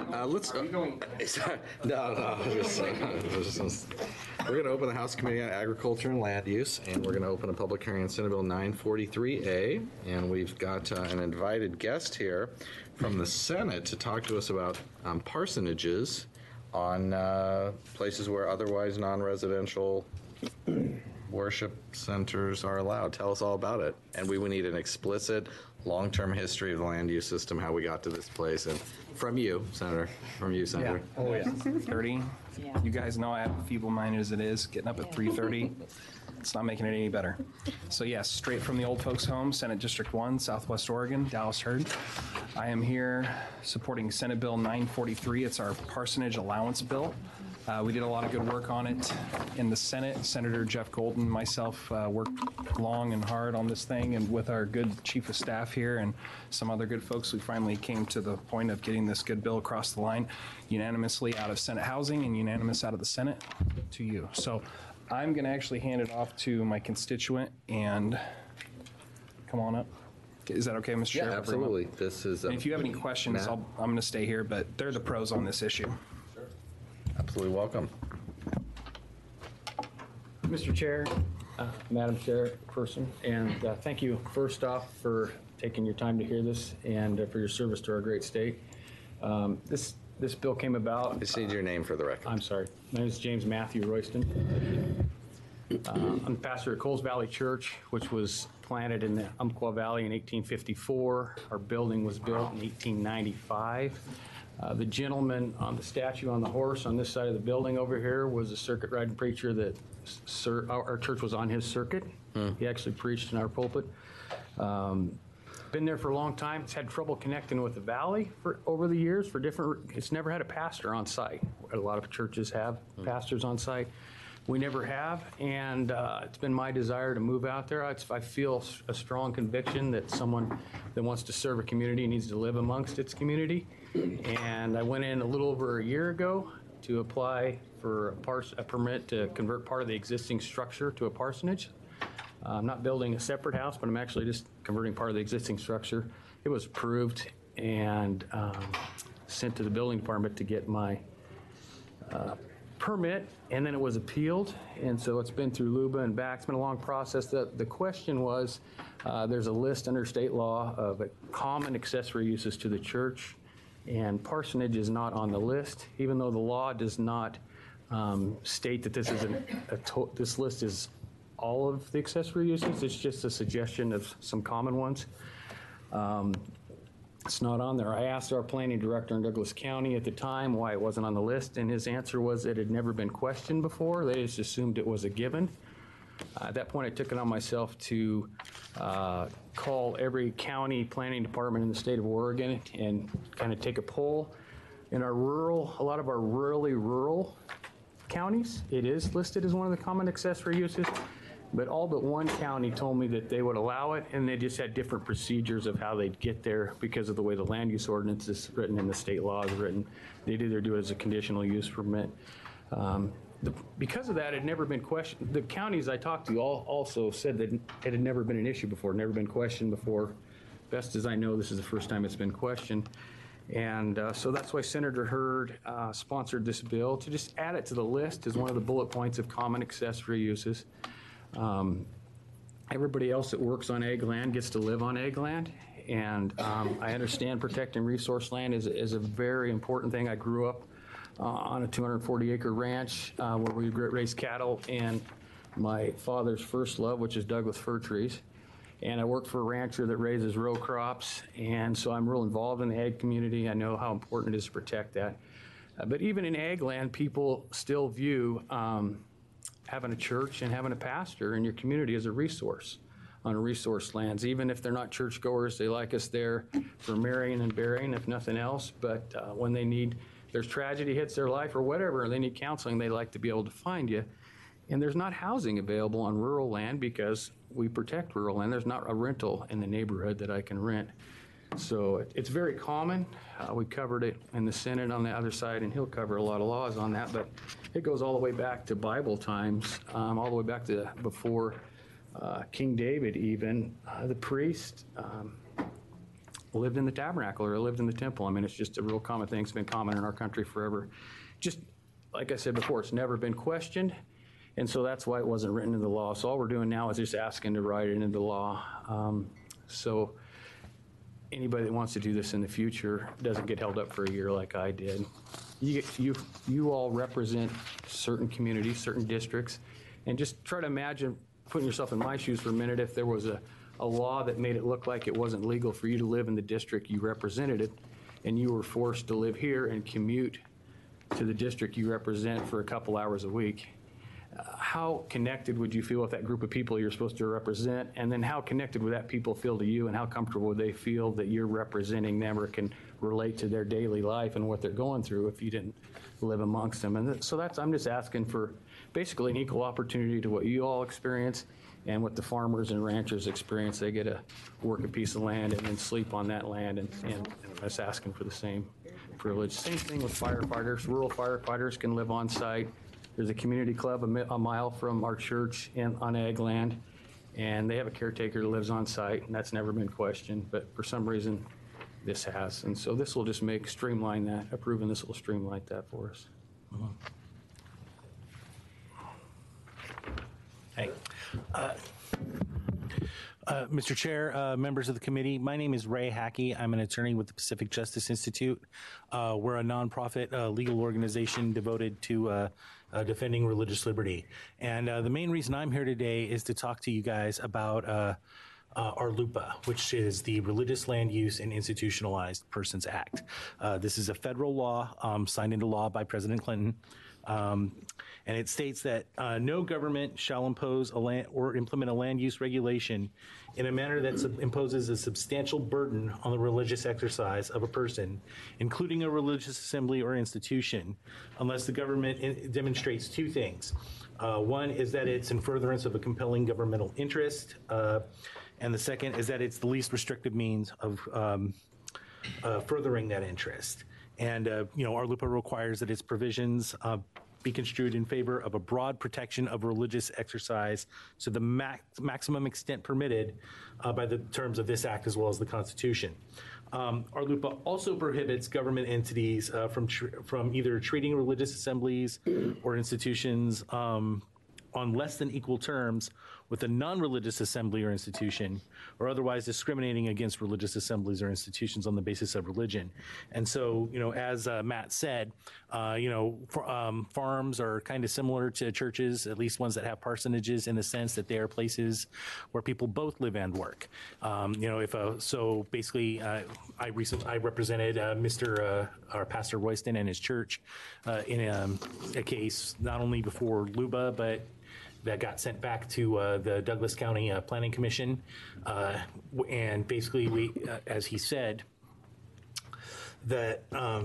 Let's. Are you going? No. We're going to open the House Committee on Agriculture and Land Use, and we're going to open a public hearing on Senate Bill 943A. And we've got an invited guest here from the Senate to talk to us about parsonages on places where otherwise non-residential worship centers are allowed. Tell us all about it. And we would need an explicit long-term history of the land use system, how we got to this place. And from you, Senator. Yeah. Oh, yeah. 30. Yeah. You guys know I have a feeble mind as it is. Getting up at 3:30. It's not making it any better. So, yes, straight from the old folks' home, Senate District 1, Southwest Oregon, Dallas Hurd. I am here supporting Senate Bill 943. It's our parsonage allowance bill. We did a lot of good work on it in the Senate. Senator Jeff Golden, myself, worked long and hard on this thing, and with our good chief of staff here and some other good folks, we finally came to the point of getting this good bill across the line unanimously out of Senate Housing and unanimous out of the Senate to you. So I'm going to actually hand it off to my constituent, and come on up. Is that okay, Mr. Chair? Yeah, absolutely. This is. And if you have any questions, I'm going to stay here, but they're the pros on this issue. Absolutely welcome. Mr. Chair, Madam Chairperson, and thank you first off for taking your time to hear this and for your service to our great state. This bill came about. Just need your name for the record. I'm sorry. My name is James Matthew Royston. I'm the pastor at Coles Valley Church, which was planted in the Umpqua Valley in 1854. Our building was built in 1895. The gentleman on the statue on the horse on this side of the building over here was a circuit riding preacher that our church was on his circuit. He actually preached in our pulpit. Been there for a long time. It's had trouble connecting with the valley over the years for different. It's never had a pastor on site. A lot of churches have pastors on site. We never have, and it's been my desire to move out there. I feel a strong conviction that someone that wants to serve a community needs to live amongst its community. And I went in a little over a year ago to apply for a permit to convert part of the existing structure to a parsonage. I'm not building a separate house, but I'm actually just converting part of the existing structure. It was approved and sent to the building department to get my permit, and then it was appealed, and so it's been through LUBA and back. It's been a long process. The question was, there's a list under state law of common accessory uses to the church, and parsonage is not on the list, even though the law does not state that this is this list is all of the accessory uses. It's just a suggestion of some common ones. It's not on there. I asked our planning director in Douglas County at the time why it wasn't on the list, and his answer was it had never been questioned before. They just assumed it was a given. At that point, I took it on myself to call every county planning department in the state of Oregon and kind of take a poll. In a lot of our really rural counties, it is listed as one of the common accessory uses. But all but one county told me that they would allow it, and they just had different procedures of how they'd get there because of the way the land use ordinance is written and the state law is written. They'd either do it as a conditional use permit. Because of that, it had never been questioned. The counties I talked to also said that it had never been an issue before, never been questioned before. Best as I know, this is the first time it's been questioned. And so that's why Senator Hurd sponsored this bill, to just add it to the list as one of the bullet points of common accessory uses. Everybody else that works on ag land gets to live on ag land, and I understand protecting resource land is a very important thing. I grew up on a 240-acre ranch where we raised cattle, and my father's first love, which is Douglas fir trees. And I work for a rancher that raises row crops, and so I'm real involved in the ag community. I know how important it is to protect that. But even in ag land, people still view having a church and having a pastor in your community as a resource on resource lands. Even if they're not churchgoers, they like us there for marrying and burying, if nothing else. But when there's tragedy hits their life or whatever, and they need counseling, they like to be able to find you. And there's not housing available on rural land because we protect rural land. There's not a rental in the neighborhood that I can rent. So it's very common. We covered it in the Senate on the other side, and he'll cover a lot of laws on that, but it goes all the way back to Bible times, all the way back to before King David even. The priest lived in the tabernacle or lived in the temple. I mean, it's just a real common thing. It's been common in our country forever. Just like I said before, it's never been questioned. And so that's why it wasn't written in the law. So all we're doing now is just asking to write it into law. So anybody that wants to do this in the future doesn't get held up for a year like I did. You all represent certain communities, certain districts, and just try to imagine putting yourself in my shoes for a minute. If there was a law that made it look like it wasn't legal for you to live in the district you represented, and you were forced to live here and commute to the district you represent for a couple hours a week, how connected would you feel with that group of people you're supposed to represent? And then how connected would that people feel to you, and how comfortable would they feel that you're representing them or can relate to their daily life and what they're going through if you didn't live amongst them? And so I'm just asking for basically an equal opportunity to what you all experience and what the farmers and ranchers experience. They get to work a piece of land and then sleep on that land, and I'm just asking for the same privilege. Same thing with firefighters. Rural firefighters can live on site. There's a community club a mile from our church on ag land, and they have a caretaker that lives on site, and that's never been questioned, but for some reason this has. And so this will just streamline that. Approving this will streamline that for us. Hey. Mr. Chair, members of the committee, my name is Ray Hackey. I'm an attorney with the Pacific Justice Institute. We're a nonprofit legal organization devoted to defending religious liberty. And the main reason I'm here today is to talk to you guys about RLUIPA, which is the Religious Land Use and Institutionalized Persons Act. This is a federal law signed into law by President Clinton. And it states that no government shall impose or implement a land use regulation in a manner that imposes a substantial burden on the religious exercise of a person, including a religious assembly or institution, unless the government demonstrates two things. One is that it's in furtherance of a compelling governmental interest, and the second is that it's the least restrictive means of furthering that interest. And, RLUIPA requires that its provisions be construed in favor of a broad protection of religious exercise to the maximum extent permitted by the terms of this act as well as the Constitution. RLUIPA also prohibits government entities from either treating religious assemblies or institutions on less than equal terms with a non-religious assembly or institution, or otherwise discriminating against religious assemblies or institutions on the basis of religion. And so, as Matt said, farms are kind of similar to churches, at least ones that have parsonages, in the sense that they are places where people both live and work. So basically, I represented our Pastor Royston and his church in a case not only before LUBA, but that got sent back to the Douglas County Planning Commission. And basically, we, as he said, that,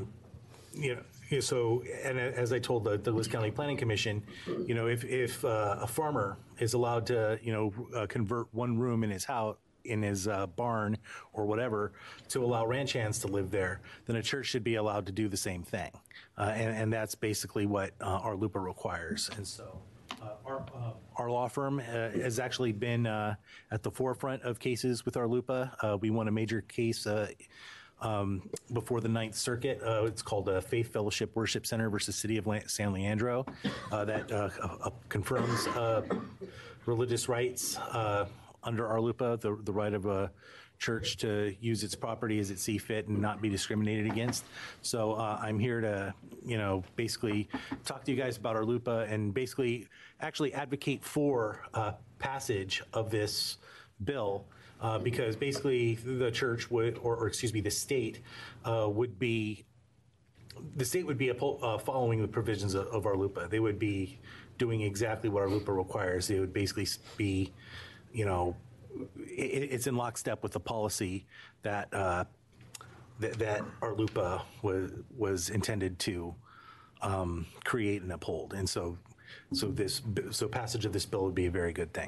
so, and as I told the Douglas County Planning Commission, if a farmer is allowed to, convert one room in his house, in his barn or whatever, to allow ranch hands to live there, then a church should be allowed to do the same thing. And that's basically what RLUIPA requires. And so our law firm has actually been at the forefront of cases with RLUIPA. We won a major case before the Ninth Circuit. It's called Faith Fellowship Worship Center versus City of San Leandro, that confirms religious rights under RLUIPA, the right of a church to use its property as it see fit and not be discriminated against. So I'm here to, basically talk to you guys about RLUIPA and basically actually advocate for passage of this bill, because basically the church would, or excuse me, the state would be following the provisions of RLUIPA. They would be doing exactly what RLUIPA requires. They would basically be, it's in lockstep with the policy that that RLUIPA was intended to create and uphold. And so passage of this bill would be a very good thing.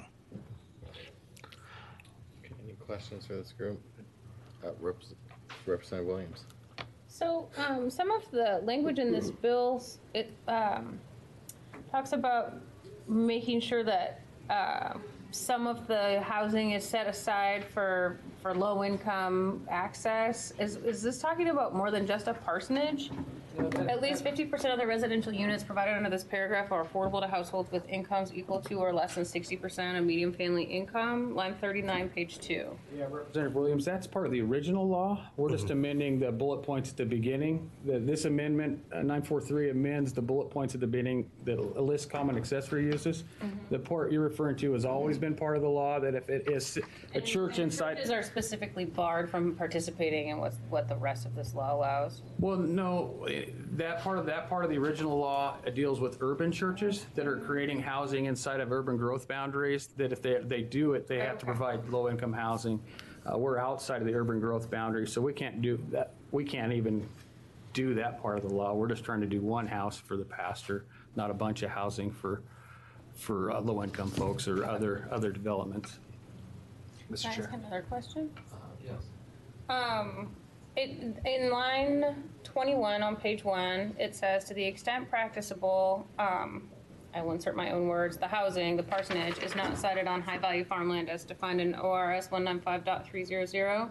Any questions for this group? Representative Williams. So some of the language in this bill, it talks about making sure that some of the housing is set aside for low-income access. Is this talking about more than just a parsonage? At least 50% of the residential units provided under this paragraph are affordable to households with incomes equal to or less than 60% of median family income. Line 39, page 2. Yeah, Representative Williams, that's part of the original law. We're just amending the bullet points at the beginning. This amendment, 943, amends the bullet points at the beginning that list common accessory uses. The part you're referring to has always been part of the law, that if it is a church inside. Churches are specifically barred from participating in what the rest of this law allows. Well, no, that part of the original law deals with urban churches that are creating housing inside of urban growth boundaries, that if they do it, they have to provide low-income housing. We're outside of the urban growth boundary, so we can't do that. We can't even do that part of the law. We're just trying to do one house for the pastor, not a bunch of housing for low-income folks or other developments. Mr. Can I ask Chair. another question? Yes. In line 21 on page 1, it says, to the extent practicable, I will insert my own words, the housing, the parsonage, is not sited on high-value farmland as defined in ORS 195.300.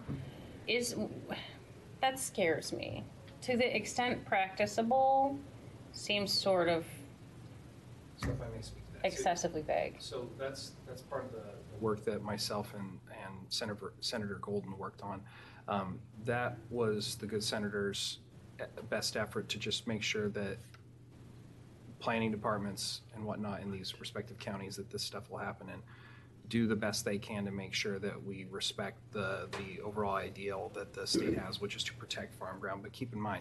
That scares me. To the extent practicable seems sort of So if I may speak to that. excessively vague. So that's part of the work that myself and Senator Golden worked on. That was the good senator's best effort to just make sure that planning departments and whatnot in these respective counties that this stuff will happen in do the best they can to make sure that we respect the overall ideal that the state has, which is to protect farm ground. But keep in mind,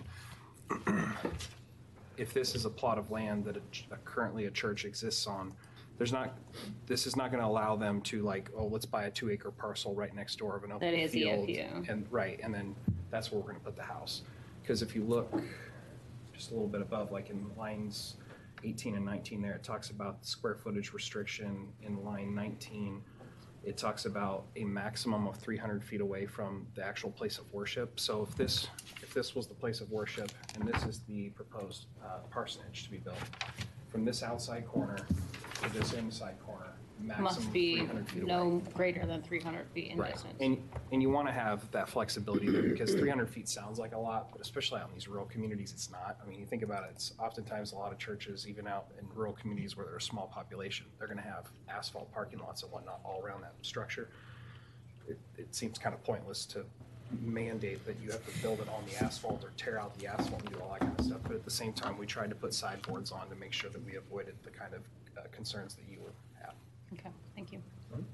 if this is a plot of land that currently a church exists on, this is not going to allow them to let's buy a 2-acre parcel right next door of an open That is field. EFU. And then that's where we're going to put the house. Because if you look just a little bit above, like in lines 18 and 19 there, it talks about the square footage restriction. In line 19, it talks about a maximum of 300 feet away from the actual place of worship. So if this was the place of worship and this is the proposed parsonage to be built, from this outside corner to this inside corner, maximum Must be 300 feet away. no greater than 300 feet in distance. And you want to have that flexibility there because 300 feet sounds like a lot, but especially out in these rural communities, it's not. I mean, you think about it, it's oftentimes a lot of churches, even out in rural communities where they're a small population, they're going to have asphalt parking lots and whatnot all around that structure. It seems kind of pointless to mandate that you have to build it on the asphalt or tear out the asphalt and do all that kind of stuff. But at the same time, we tried to put sideboards on to make sure that we avoided the kind of concerns that you would have. Okay, thank you.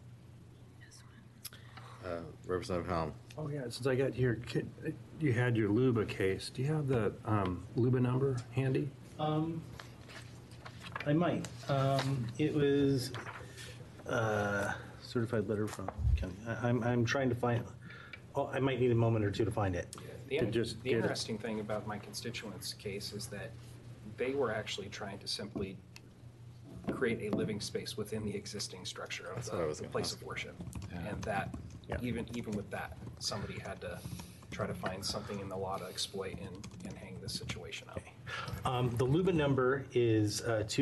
Representative Helm. Oh, yeah, since I got here, you had your LUBA case. Do you have the LUBA number handy? I might. It was certified letter from county. I'm trying to find. Oh, I might need a moment or two to find it. The To just get it. interesting thing about my constituents' case is that they were actually trying to simply create a living space within the existing structure of what I was the gonna place ask. of worship. And that, Yeah. even with that, somebody had to try to find something in the law to exploit and hang this situation up. The LUBA number is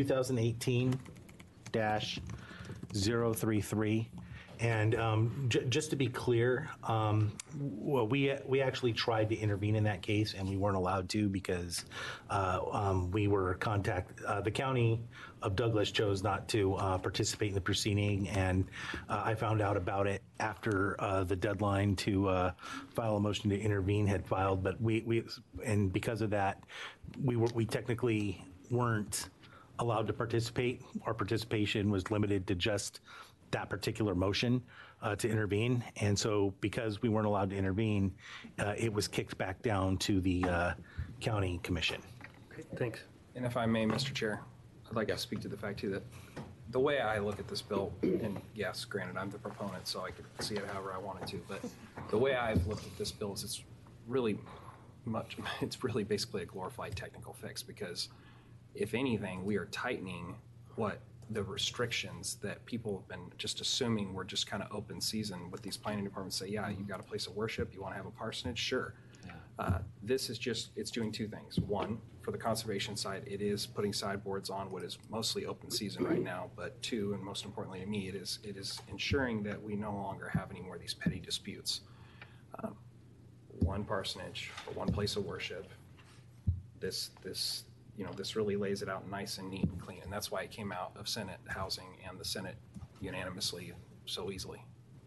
2018-033. And just to be clear, well, we actually tried to intervene in that case, and we weren't allowed to because we were the county of Douglas chose not to participate in the proceeding, and I found out about it after the deadline to file a motion to intervene had filed. But and because of that, we technically weren't allowed to participate. Our participation was limited to just that particular motion to intervene. And so because we weren't allowed to intervene, it was kicked back down to the county commission. Okay, thanks. And if I may, Mr. Chair, I'd like to speak to the fact too that the way I look at this bill, and yes, granted, I'm the proponent, so I could see it however I wanted to, but the way I've looked at this bill is it's really basically a glorified technical fix, because if anything, we are tightening what the restrictions that people have been just assuming were just kind of open season with these planning departments say, yeah, you've got a place of worship, you want to have a parsonage, sure. This is it's doing two things. One, for for the conservation side, it is putting sideboards on what is mostly open season right now. But two, and most importantly to me, it is ensuring that we no longer have any more of these petty disputes. One parsonage for one place of worship. This really lays it out nice and neat and clean, and that's why it came out of Senate Housing and the Senate unanimously so easily.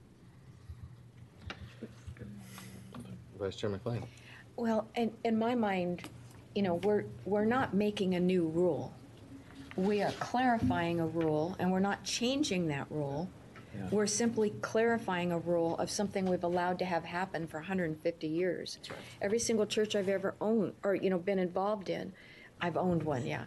Vice Chair McLean. Well, in my mind, we're not making a new rule. We are clarifying a rule, and we're not changing that rule. We're simply clarifying a rule of something we've allowed to have happen for 150 years. Every single church I've ever owned or been involved in, I've owned one, yeah.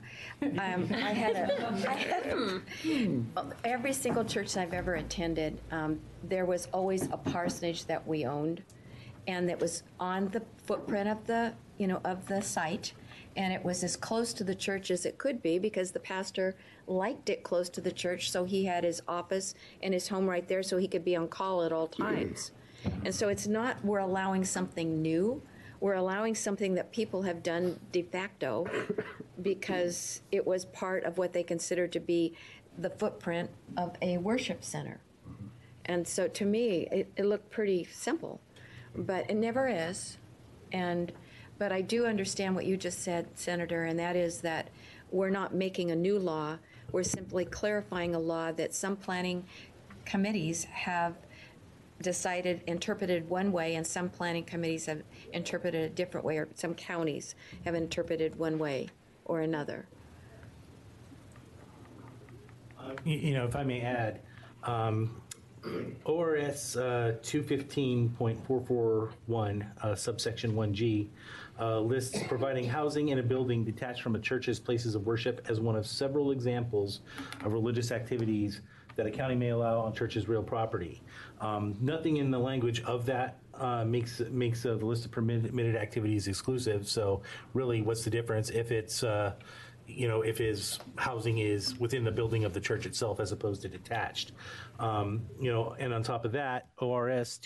Every single church I've ever attended, there was always a parsonage that we owned, and that was on the footprint of the site, and it was as close to the church as it could be because the pastor liked it close to the church, so he had his office and his home right there so he could be on call at all times. And so it's not we're allowing something new, we're allowing something that people have done de facto because it was part of what they considered to be the footprint of a worship center. And so to me, it looked pretty simple, but it never is. But I do understand what you just said, Senator, and that is that we're not making a new law. We're simply clarifying a law that some planning committees have interpreted one way, and some planning committees have interpreted a different way, or some counties have interpreted one way or another. If I may add, ORS 215.441, subsection 1G, lists providing housing in a building detached from a church's places of worship as one of several examples of religious activities that a county may allow on church's real property. Nothing in the language of that makes the list of permitted activities exclusive. So really, what's the difference if it's if his housing is within the building of the church itself as opposed to detached? And on top of that, ORS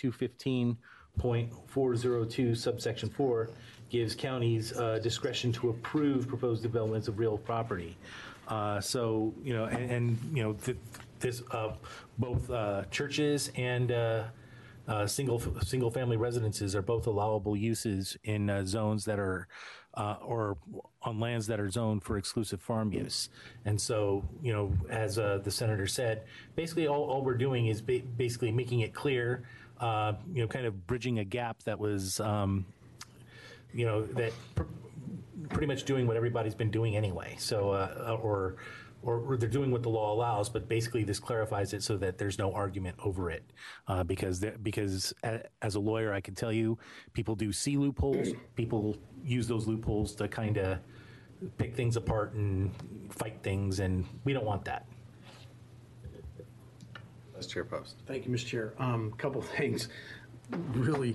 215.402 subsection 4 gives counties discretion to approve proposed developments of real property. This both churches and single family residences are both allowable uses in zones that are or on lands that are zoned for exclusive farm use. And so, as the senator said, basically all we're doing is basically making it clear, kind of bridging a gap that was, pretty much doing what everybody's been doing anyway. So, or they're doing what the law allows, but basically this clarifies it so that there's no argument over it. Because as a lawyer, I can tell you, people do see loopholes. People use those loopholes to kind of pick things apart and fight things, and we don't want that. Vice Chair Post. Thank you, Mr. Chair. Couple things. Really,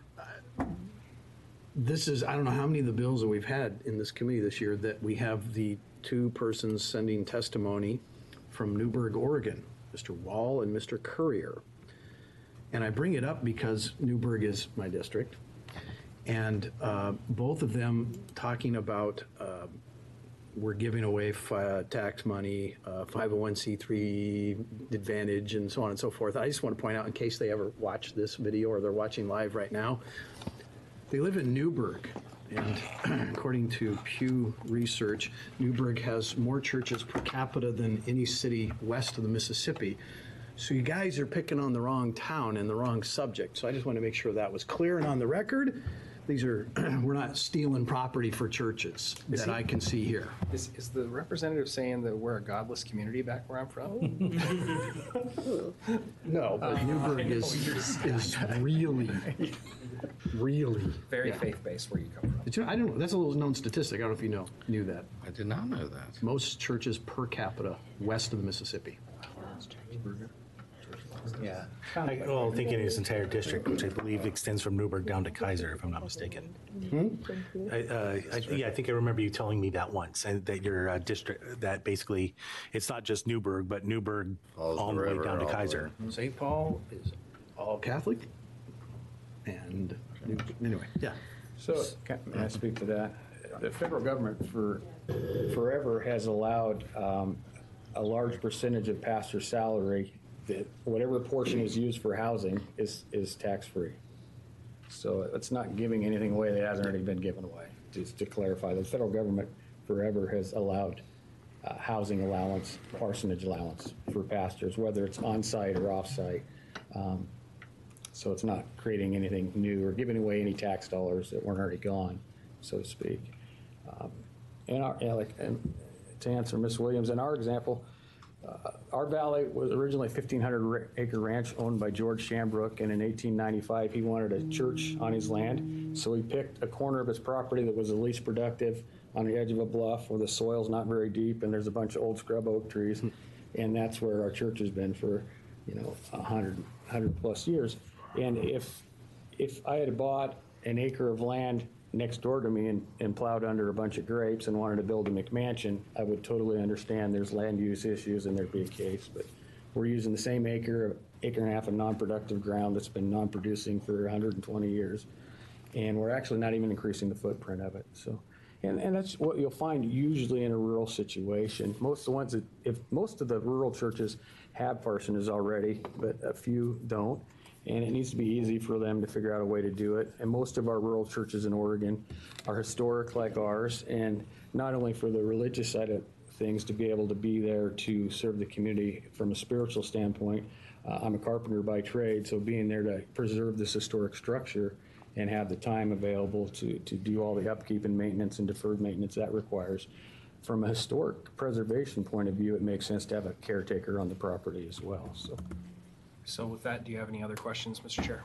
this is, I don't know how many of the bills that we've had in this committee this year that we have the two persons sending testimony from Newberg, Oregon, Mr. Wall and Mr. Courier. And I bring it up because Newberg is my district. And both of them talking about we're giving away tax money, 501c3 advantage, and so on and so forth. I just want to point out, in case they ever watch this video or they're watching live right now, they live in Newberg. And according to Pew Research, Newberg has more churches per capita than any city west of the Mississippi. So you guys are picking on the wrong town and the wrong subject. So I just want to make sure that was clear and on the record. These are, we're not stealing property for churches that I can see here. Is the representative saying that we're a godless community back where I'm from? No, but Newberg is really, really. Very faith-based where you come from. I don't know. That's a little known statistic. I don't know if you knew that. I did not know that. Most churches per capita west of the Mississippi. Yeah. Well, thinking of his entire district, which I believe extends from Newberg down to Kaiser, if I'm not mistaken. I think I remember you telling me that once, and that your district, that basically it's not just Newberg, but Newberg all the way down to Kaiser. St. Paul is all Catholic, and anyway, yeah. So, may I speak to that? the federal government forever has allowed a large percentage of pastor's salary, that whatever portion is used for housing is tax-free. So it's not giving anything away that hasn't already been given away. Just to clarify, the federal government forever has allowed housing allowance, parsonage allowance for pastors, whether it's on-site or off-site. So it's not creating anything new or giving away any tax dollars that weren't already gone, so to speak. And to answer Ms. Williams, in our example, our valley was originally a 1,500-acre ranch owned by George Shambrook, and in 1895 he wanted a church on his land, so he picked a corner of his property that was the least productive on the edge of a bluff where the soil's not very deep and there's a bunch of old scrub oak trees, and that's where our church has been for 100 plus years. And if I had bought an acre of land next door to me and plowed under a bunch of grapes and wanted to build a McMansion, I would totally understand there's land use issues and there'd be a case. But we're using the same acre and a half of non-productive ground that's been non-producing for 120 years. And we're actually not even increasing the footprint of it. So, and that's what you'll find usually in a rural situation. Most of the rural churches have parsonages already, but a few don't. And it needs to be easy for them to figure out a way to do it. And most of our rural churches in Oregon are historic like ours, and not only for the religious side of things to be able to be there to serve the community from a spiritual standpoint. I'm a carpenter by trade, so being there to preserve this historic structure and have the time available to do all the upkeep and maintenance and deferred maintenance that requires. From a historic preservation point of view, it makes sense to have a caretaker on the property as well. So with that, do you have any other questions, Mr. Chair?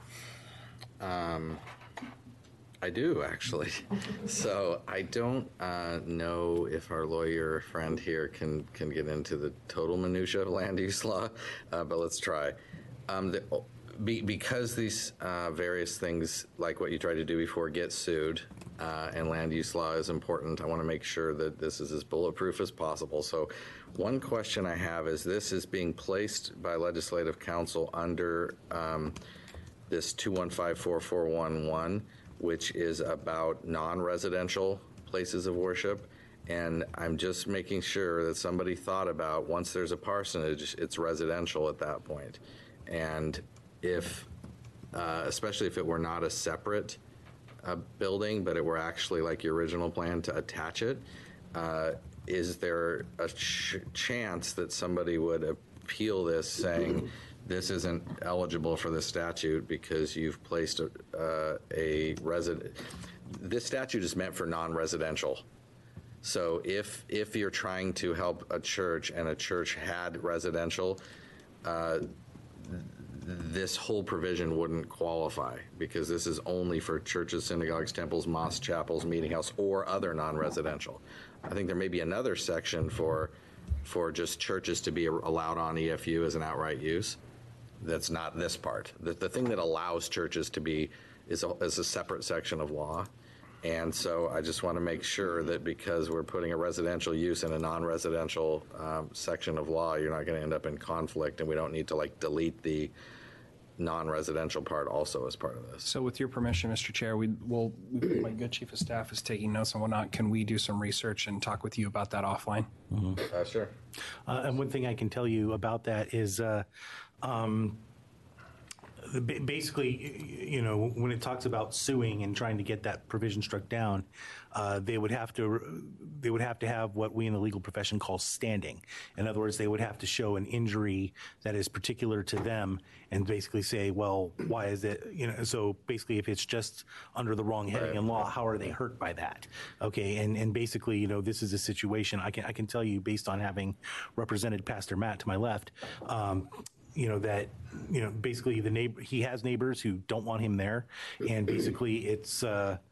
I do, actually. So I don't know if our lawyer friend here can get into the total minutia of land use law, but let's try. Because these various things, like what you tried to do before, get sued, and land use law is important, I want to make sure that this is as bulletproof as possible. So one question I have is, this is being placed by Legislative Council under this 2154411, which is about non-residential places of worship. And I'm just making sure that somebody thought about, once there's a parsonage, it's residential at that point. And if, especially if it were not a separate building, but it were actually like your original plan to attach it, is there a chance that somebody would appeal this saying, this isn't eligible for the statute because you've placed a resident? This statute is meant for non-residential. So if you're trying to help a church and a church had residential, this whole provision wouldn't qualify, because this is only for churches, synagogues, temples, mosques, chapels, meeting house, or other non-residential. I think there may be another section for just churches to be allowed on EFU as an outright use. That's not this part. The thing that allows churches to be is a separate section of law. And so I just want to make sure that, because we're putting a residential use in a non-residential section of law, you're not going to end up in conflict, and we don't need to delete the non-residential part also as part of this. So with your permission, Mr. Chair, my good chief of staff is taking notes and whatnot. Can we do some research and talk with you about that offline? Sure. And one thing I can tell you about that is basically, when it talks about suing and trying to get that provision struck down, they would have to have what we in the legal profession call standing. In other words, they would have to show an injury that is particular to them and basically say, well, why is it, so basically if it's just under the wrong heading in law, how are they hurt by that? Okay, and basically, this is a situation I can tell you, based on having represented Pastor Matt to my left, that basically he has neighbors who don't want him there, and basically it's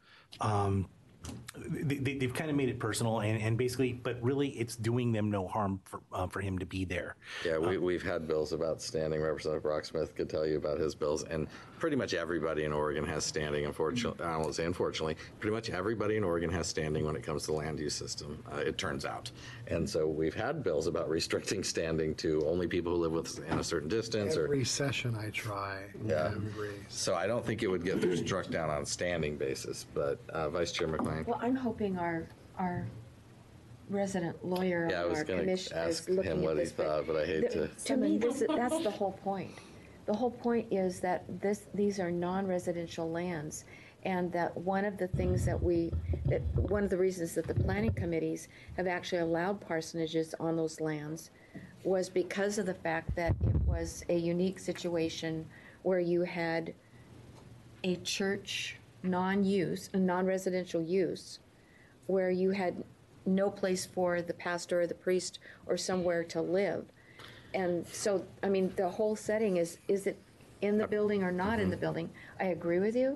they've kind of made it personal, and basically, but really it's doing them no harm for him to be there. Yeah, we've had bills about standing. Representative Brocksmith could tell you about his bills, and pretty much everybody in Oregon has standing, unfortunately. I won't say unfortunately. Pretty much everybody in Oregon has standing when it comes to the land use system, it turns out. And so we've had bills about restricting standing to only people who live within a certain distance. Every session I try. Yeah. I agree. So I don't think it would get struck down on a standing basis, but Vice Chair McLean. Well, I'm hoping our resident lawyer Yeah, I on was our gonna commission ask is looking him at what he this. thought, but I hate to. To me, that's the whole point. The whole point is that these are non-residential lands, and that one of the things one of the reasons that the planning committees have actually allowed parsonages on those lands was because of the fact that it was a unique situation where you had a church non-use, a non-residential use, where you had no place for the pastor or the priest or somewhere to live. And so, I mean, the whole setting is it in the building or not in the building? I agree with you.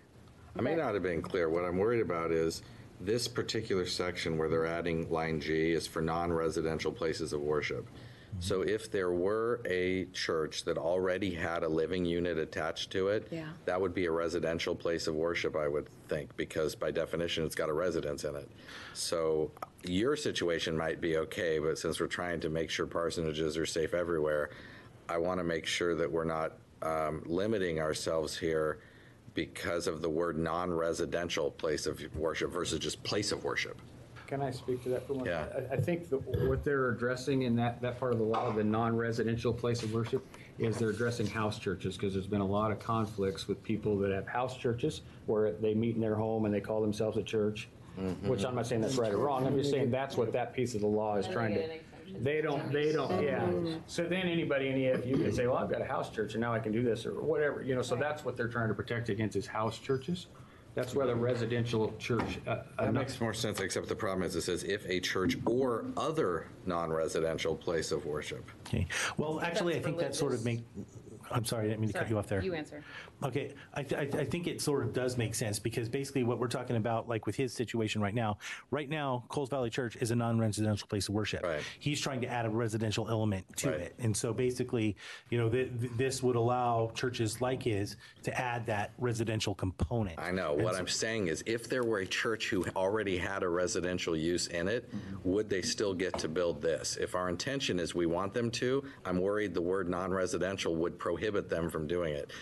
I may not have been clear. What I'm worried about is this particular section where they're adding line G is for non-residential places of worship. So if there were a church that already had a living unit attached to it, Yeah. that would be a residential place of worship, I would think, because by definition, it's got a residence in it. So your situation might be okay, but since we're trying to make sure parsonages are safe everywhere, I want to make sure that we're not limiting ourselves here because of the word non-residential place of worship versus just place of worship. Can I speak to that for one? Yeah. I think what they're addressing in that part of the law, the non-residential place of worship, is they're addressing house churches, because there's been a lot of conflicts with people that have house churches where they meet in their home and they call themselves a church, which I'm not saying that's right or wrong. I'm just saying that's what that piece of the law is trying to. They don't, yeah. So then anybody in EFU can say, well, I've got a house church and now I can do this or whatever, so that's what they're trying to protect against is house churches. That's where the residential church. That makes more sense, except the problem is it says if a church or other non-residential place of worship. Okay. Well, actually, I think that sort of I'm sorry, I didn't mean to cut you off there. You answer. Okay, I think it sort of does make sense because basically what we're talking about, like with his situation right now, Coles Valley Church is a non-residential place of worship. Right. He's trying to add a residential element to Right. it. And so basically, this would allow churches like his to add that residential component. I know. What I'm saying is if there were a church who already had a residential use in it, would they still get to build this? If our intention is we want them to, I'm worried the word non-residential would prohibit them from doing it.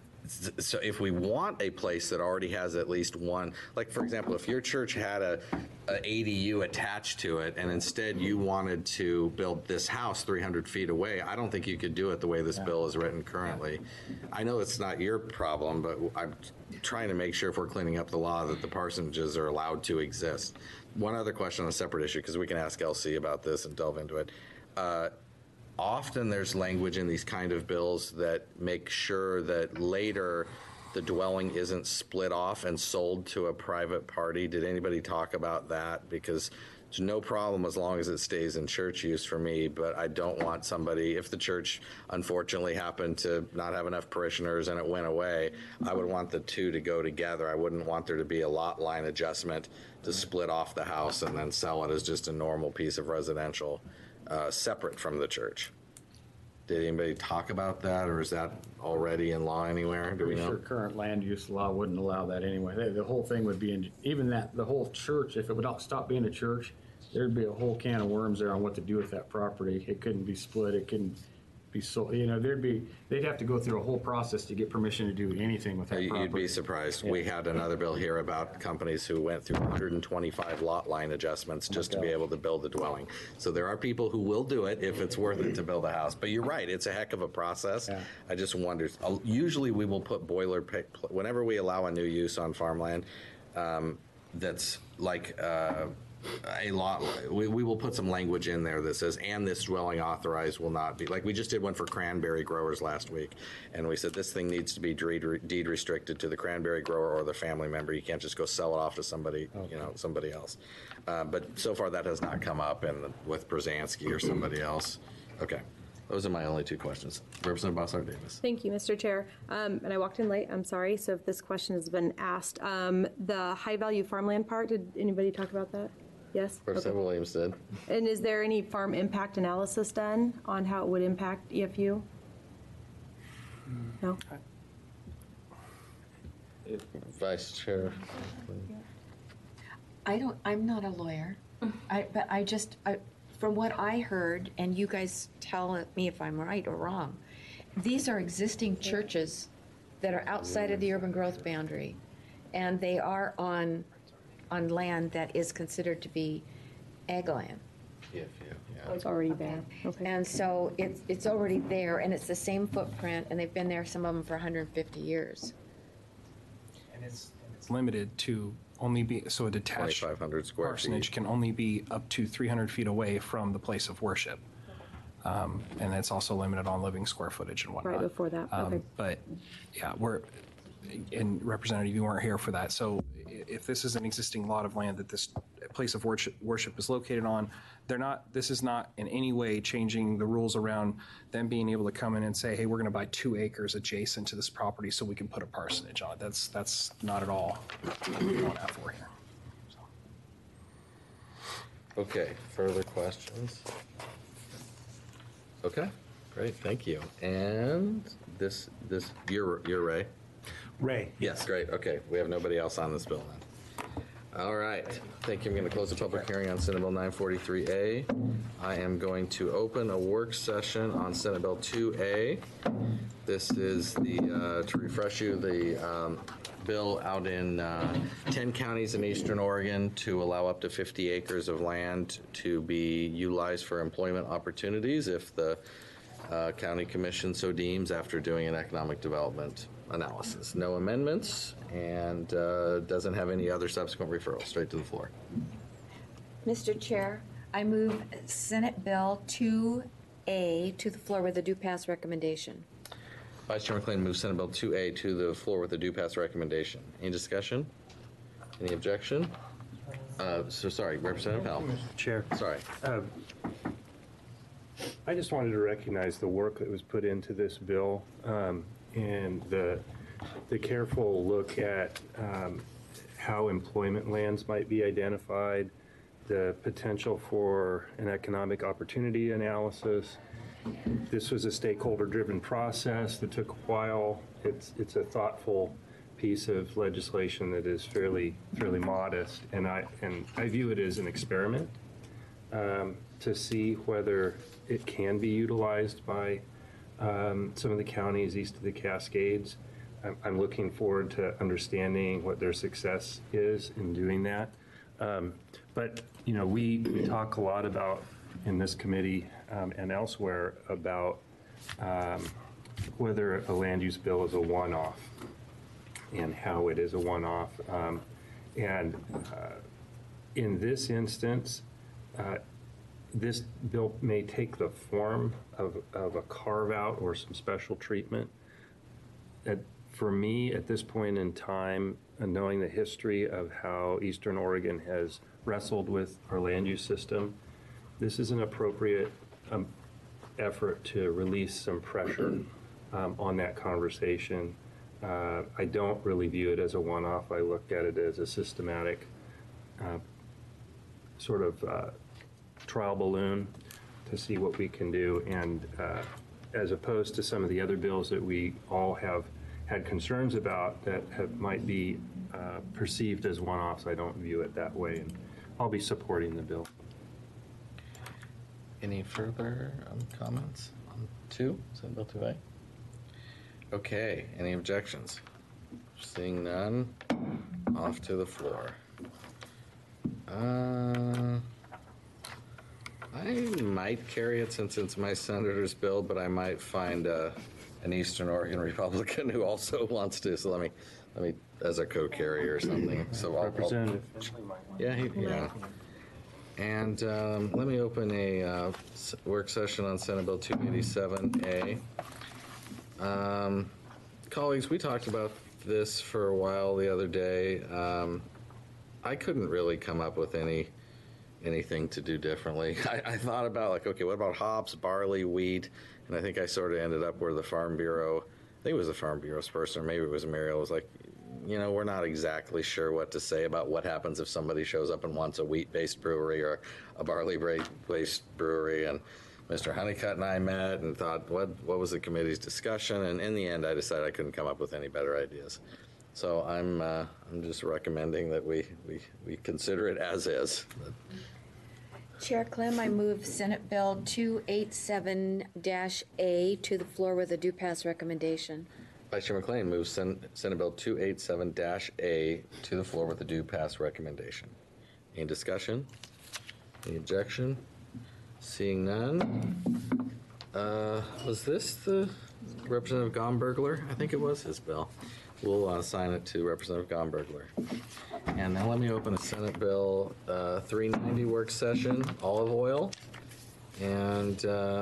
So if we want a place that already has at least one, like for example, if your church had a ADU attached to it and instead you wanted to build this house 300 feet away, I don't think you could do it the way this bill is written currently. I know it's not your problem, but I'm trying to make sure if we're cleaning up the law that the parsonages are allowed to exist. One other question on a separate issue, because we can ask LC about this and delve into it. Often there's language in these kind of bills that make sure that later the dwelling isn't split off and sold to a private party. Did anybody talk about that? Because it's no problem as long as it stays in church use for me, but I don't want somebody, if the church unfortunately happened to not have enough parishioners and it went away, I would want the two to go together. I wouldn't want there to be a lot line adjustment to split off the house and then sell it as just a normal piece of residential. Separate from the church. Did anybody talk about that, or is that already in law anywhere? Do we Pretty know? sure current land use law wouldn't allow that anyway. The whole thing would be, the whole church, if it would not stop being a church, there'd be a whole can of worms there on what to do with that property. It couldn't be split, it couldn't be sold, they'd have to go through a whole process to get permission to do anything with that property. You'd be surprised. We had another bill here about companies who went through 125 lot line adjustments just to be able to build a dwelling. So there are people who will do it if it's worth it to build a house. But you're right, it's a heck of a process. Yeah. I just wonder, usually we will put boilerplate, whenever we allow a new use on farmland, that's like a lot, we will put some language in there that says, and this dwelling authorized will not be, like we just did one for cranberry growers last week. And we said this thing needs to be deed restricted to the cranberry grower or the family member. You can't just go sell it off to somebody, somebody else. But so far that has not come up with Brzezinski or somebody else. Okay. Those are my only two questions. Representative Bossart Davis. Thank you, Mr. Chair. And I walked in late, I'm sorry, so if this question has been asked. The high-value farmland part, did anybody talk about that? Yes? Representative Williams did. And is there any farm impact analysis done on how it would impact EFU? No? Vice Chair. I'm not a lawyer, from what I heard, and you guys tell me if I'm right or wrong, these are existing churches that are outside of the urban growth boundary, and they are on land that is considered to be ag land. Yeah. It's already there. Okay. And so it's already there, and it's the same footprint, and they've been there, some of them for 150 years. And it's limited to only be, so a detached 2,500 square parsonage feet. can only be up to 300 feet away from the place of worship. And it's also limited on living square footage and whatnot. Right before that, okay. But yeah, and Representative, you weren't here for that. So if this is an existing lot of land that this place of worship is located on, this is not in any way changing the rules around them being able to come in and say, hey, we're going to buy 2 acres adjacent to this property so we can put a parsonage on it. That's not at all what we're going out for here. So. Okay, further questions? Okay, great, thank you. And this, you're Ray? Ray. Yes, great, okay, we have nobody else on this bill then. All right, thank you. I'm going to close the public hearing on Senate Bill 943A. I am going to open a work session on Senate Bill 2A. This is to refresh you, the bill out in 10 counties in eastern Oregon to allow up to 50 acres of land to be utilized for employment opportunities if the county commission so deems after doing an economic development analysis. No amendments, and doesn't have any other subsequent referrals. Straight to the floor. Mr. Chair, I move Senate Bill 2A to the floor with a due pass recommendation. Vice Chair McLean moves Senate Bill 2A to the floor with a due pass recommendation. Any discussion? Any objection? Sorry, Representative Powell. Chair, Sorry. I just wanted to recognize the work that was put into this bill and the careful look at how employment lands might be identified, the potential for an economic opportunity analysis. This was a stakeholder-driven process that took a while. It's a thoughtful piece of legislation that is fairly modest, and I view it as an experiment to see whether it can be utilized by some of the counties east of the Cascades. I'm looking forward to understanding what their success is in doing that. But you know, we talk a lot about in this committee and elsewhere about whether a land use bill is a one-off and how it is a one-off. And in this instance, this bill may take the form of a carve-out or some special treatment. For me, at this point in time, knowing the history of how Eastern Oregon has wrestled with our land use system, this is an appropriate effort to release some pressure on that conversation. I don't really view it as a one-off. I look at it as a systematic sort of trial balloon to see what we can do. And as opposed to some of the other bills that we all have had concerns about that might be perceived as one-offs, I don't view it that way. And I'll be supporting the bill. Any further comments on 2, Senate Bill 2A? Okay, any objections? Seeing none, off to the floor. I might carry it since it's my senator's bill, but I might find an Eastern Oregon Republican who also wants to. So let me as a co-carrier or something. So Representative. Yeah. And let me open a work session on Senate Bill 287A. Colleagues, we talked about this for a while the other day. I couldn't really come up with anything to do differently. I thought about, like, okay, what about hops, barley, wheat? And I think I sort of ended up where the Farm Bureau, I think it was the Farm Bureau's person, or maybe it was Muriel, was like, you know, we're not exactly sure what to say about what happens if somebody shows up and wants a wheat-based brewery or a barley-based brewery. And Mr. Honeycutt and I met and thought, what was the committee's discussion? And in the end, I decided I couldn't come up with any better ideas. So I'm just recommending that we consider it as is. Chair Clem, I move Senate Bill 287-A to the floor with a due pass recommendation. Vice Chair McLean moves Senate Bill 287-A to the floor with a due pass recommendation. Any discussion? Any objection? Seeing none. Was this the Representative Gombergler? I think it was his bill. We'll assign it to Representative Gombergler. And now let me open a Senate Bill 390 work session, olive oil. And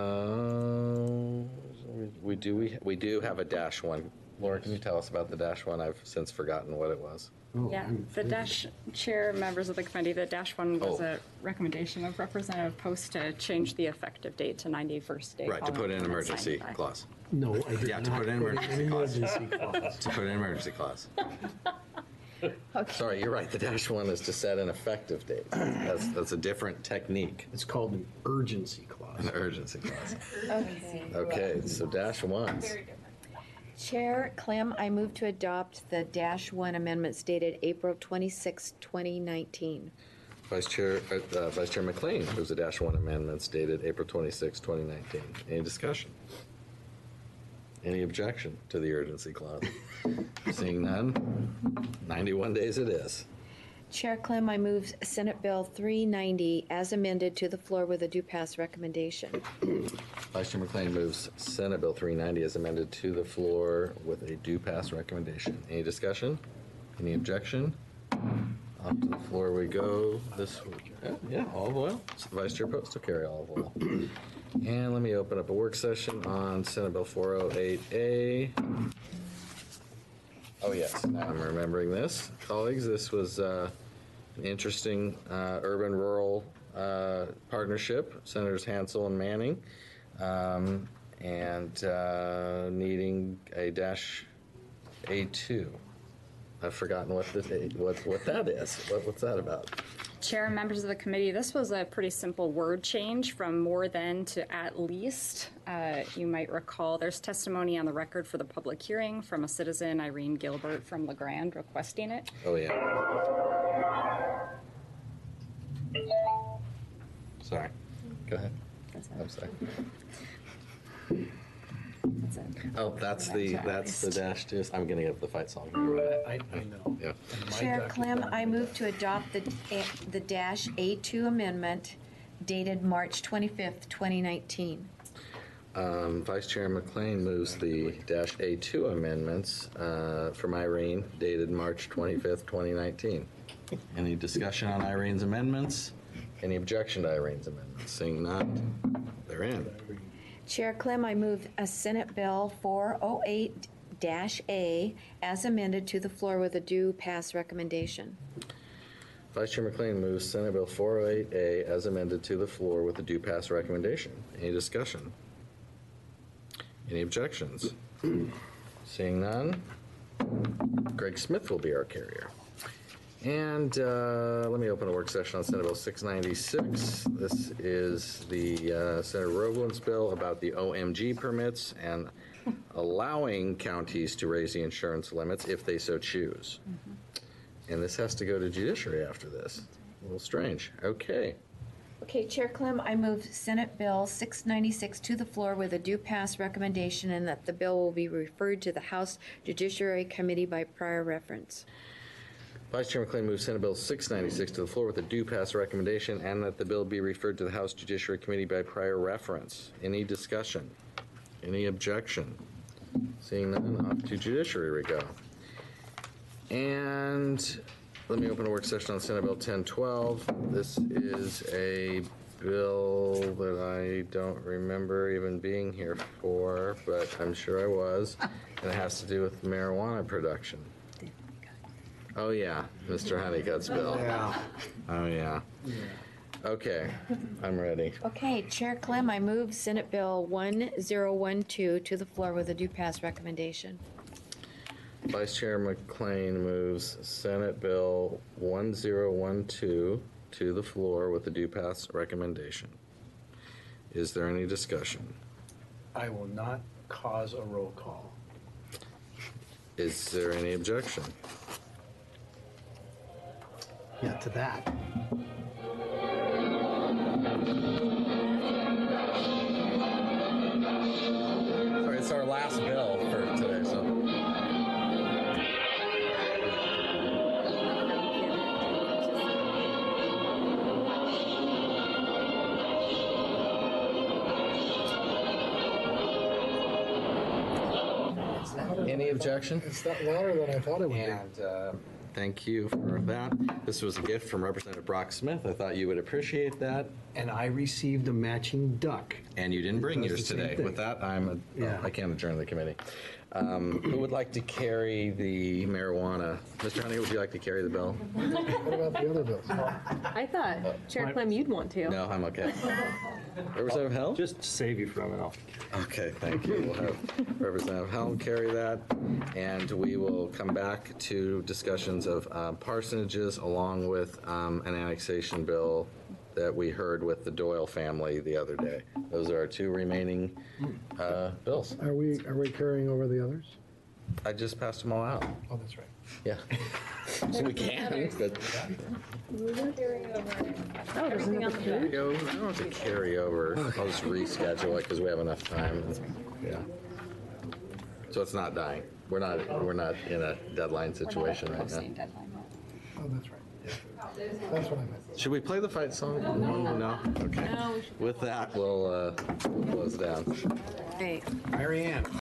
we do have a -1. Laura, can you tell us about the -1? I've since forgotten what it was. Yeah, the chair, members of the committee, the -1 was a recommendation of Representative Post to change the effective date to 91st day. Right, to put in an following emergency signing by. clause. No, I did Yeah, not to put in put emergency an clause. emergency clause. To put in an emergency clause. Sorry, you're right. The -1 is to set an effective date. That's a different technique. It's called an urgency clause. An urgency clause. Okay. Okay, so -1s. Chair Clem, I move to adopt the -1 amendments dated April 26, 2019. Vice Chair McLean moves the -1 amendments dated April 26, 2019. Any discussion? Any objection to the urgency clause? Seeing none, 91 days it is. Chair Clem, I move Senate Bill 390 as amended to the floor with a due pass recommendation. Vice Chair McLean moves Senate Bill 390 as amended to the floor with a due pass recommendation. Any discussion? Any objection? Up to the floor we go. This, yeah, olive oil. So the Vice Chair Post will carry olive oil. And let me open up a work session on Senate Bill 408A. Oh, yes, now I'm remembering this. Colleagues, this was an interesting urban-rural partnership, Senators Hansel and Manning, and needing a -A2. I've forgotten what that is. What's that about? Chair and members of the committee, this was a pretty simple word change from more than to at least. You might recall there's testimony on the record for the public hearing from a citizen, Irene Gilbert from LeGrand, requesting it. Oh, yeah. Sorry. Go ahead. I'm sorry. That's it. Oh, that's the -2. I'm going to get the fight song. I know. Yeah. Chair Clem, I move to adopt the -A2 amendment dated March 25th, 2019. Vice Chair McLean moves the -A2 amendments from Irene dated March 25th, 2019. Any discussion on Irene's amendments? Any objection to Irene's amendments? Seeing none, they're in. Chair Clem, I move a Senate Bill 408-A as amended to the floor with a due pass recommendation. Vice Chair McLean moves Senate Bill 408A as amended to the floor with a due pass recommendation. Any discussion? Any objections? Seeing none, Greg Smith will be our carrier. And let me open a work session on Senate Bill 696. This is the Senator Rogland's bill about the OMG permits and allowing counties to raise the insurance limits if they so choose. And this has to go to judiciary after this. A little strange. Okay. Okay, Chair Clem, I move Senate Bill 696 to the floor with a due pass recommendation and that the bill will be referred to the House Judiciary Committee by prior reference. Vice Chair McLean moves Senate Bill 696 to the floor with a due pass recommendation and that the bill be referred to the House Judiciary Committee by prior reference. Any discussion? Any objection? Seeing none, off to judiciary we go. And let me open a work session on Senate Bill 1012. This is a bill that I don't remember even being here for, but I'm sure I was, and it has to do with marijuana production. Oh, yeah, Mr. Honeycutt's bill. Yeah. Oh, yeah. Okay, I'm ready. Okay, Chair Clem, I move Senate Bill 1012 to the floor with a due pass recommendation. Vice Chair McLean moves Senate Bill 1012 to the floor with a due pass recommendation. Is there any discussion? I will not cause a roll call. Is there any objection? Yeah, to that. Sorry, it's our last bill for today, so. Any objection? It's that louder than I thought it would be. And thank you for that. This was a gift from Representative Brock Smith. I thought you would appreciate that. And I received a matching duck. And you didn't bring Does yours the same today. thing. With that, Yeah. I can't adjourn the committee. Who would like to carry the marijuana? Mr. Honey, would you like to carry the bill? What about the other bills? I thought, Chair Clem, you'd want to. No, I'm okay. Representative Hell? Just to save you from it, I'll. Okay, thank you. We'll have Representative Helm carry that, and we will come back to discussions of parsonages along with an annexation bill that we heard with the Doyle family the other day. Those are our two remaining bills. Are we carrying over the others? I just passed them all out. Oh, that's right. Yeah. So we can, but Oh, there's another page? I don't have to carry over. I'll just reschedule it because we have enough time. Yeah. So it's not dying. We're not in a deadline situation right now. Oh, that's right. That's what I meant. Should we play the fight song? No? Okay. With that, we'll close down. Great. Mary Ann.